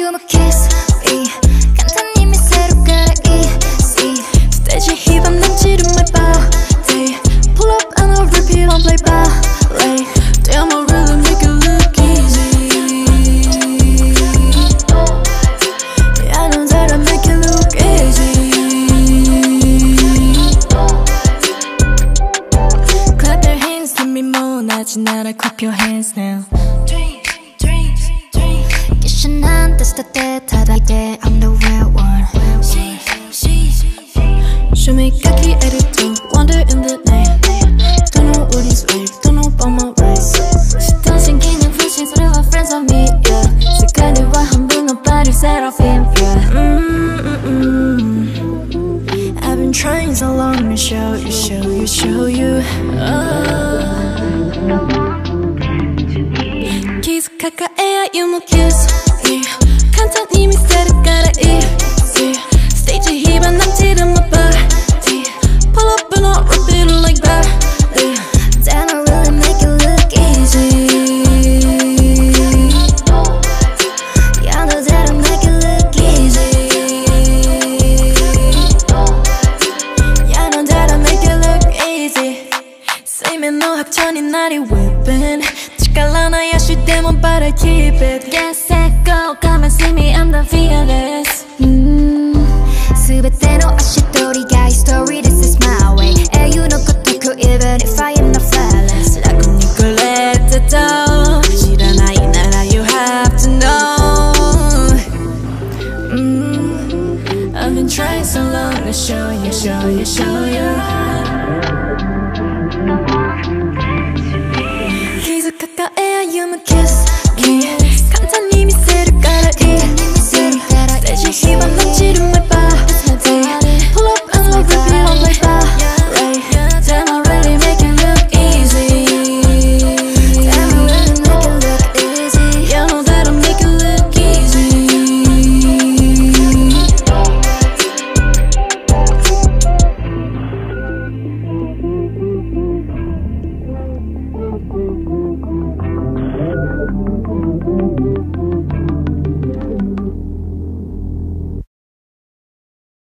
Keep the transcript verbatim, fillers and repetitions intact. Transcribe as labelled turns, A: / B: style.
A: you my kiss me 간단히 새로 갈아이지 스테이지 힙한 남지른 my body Pull up and I'll repeat on play ballet Damn I really make it look easy Yeah I know that I make it look easy Clap your hands to me 모나진 않아 clap your hands now That's the day, day, I'm the real one. Show me cocky attitude, wonder in the name. Don't know what he's like, don't know about my race. She dancing, getting fishing, so they were friends of me, yeah. She got it right, I'm doing nobody set off him, yeah. Mm-mm-mm. I've been trying so long to show you, show you, show you. Oh. Kiss, 가까이야, you my kiss me. 간단히 미스테리 갈아이지 스테이지 힙한 남지른 my body Pull up and I'll repeat it like that Then I really make it look easy Yeah, I know that I make it look easy Yeah, I know that I make it look easy 쓰이면 너 합천이 날이 whipping 찌깔라나야 쉴 때만 but I keep it Get set go come and see me I'm the fearless mm. 全ての足取りが history this is my way 英雄のごとく even if I am not flawless 楽にくれてた知らないなら you have to know mm. I've been trying so long to show you show you show you